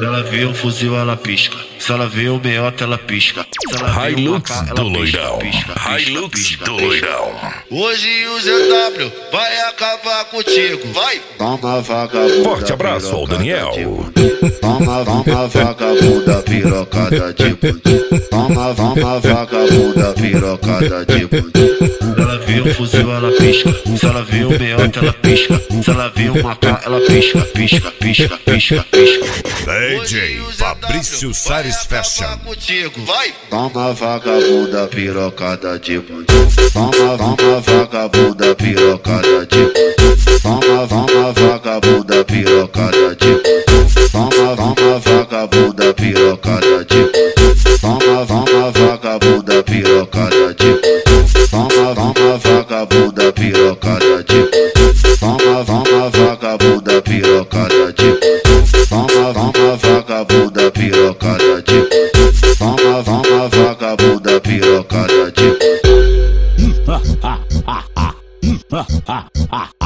Ela vê um fuzil, ela pisca. Se ela vê um meiota, ela pisca. Hilux do Loirão. Hilux do Loirão. Hoje o ZW vai acabar contigo. Vai! Toma vagabunda. Forte abraço ao Daniel. Toma vagabunda pirocada de bundinho. Toma vagabunda pirocada de bundinho. Ela vê um fuzil, ela pisca. Se ela vê um meiota, ela pisca. Se ela vê um maca, ela pisca. Pisca, pisca, pisca, pisca. DJ Fabrício Sares Fashion. Vai! Toma vagabunda pirocada de bundinho. Toma vagabunda pirocada de bundinho. Toma vagabunda pirocada de bundinho. Toma vagabunda pirocada de bundinho. Toma vagabunda pirocada de bundinho. Toma vagabunda pirocada de bundinho. Toma vagabunda pirocada de bundinho. Toma vagabunda pirocada de bundinho. Toma vagabunda pirocada de bundinho.